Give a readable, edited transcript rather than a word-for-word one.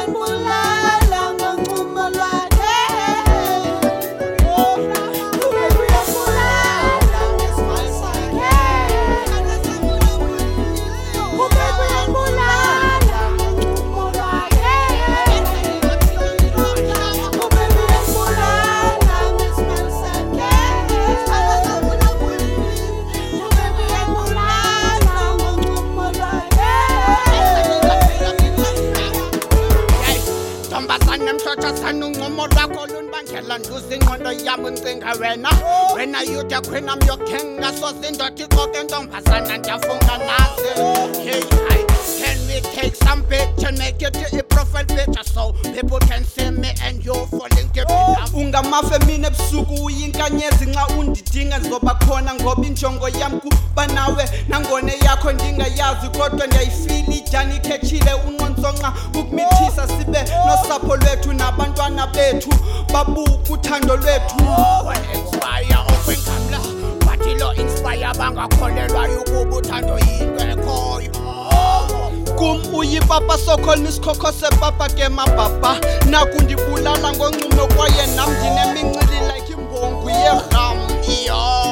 Wena you the queen, I'm your king. I saw in the cock and don't pass and hey, can we take some picture, make it a profile picture so people can see me and you falling to ungamafe mina ebusuku uyinkanyezi nxa undidinga zoba khona ngoba injongo yami kuba nawe nangone yakho ndingayazi kodwa ndiyayifila ijani ikhethile unqonsonqa ukumithisa sibe nosapho lwethu nabantwana bethu babuka uthando lwethu inspire okwengamla bathi lo inspire bangakholelwa ukuba uthando yinto ekhoyo kum uyipapa sokhona isikhokho sepapa ke mapapa nakundibulala ngoncumo kwaye nam ndinemincili like imbongo yeram iyo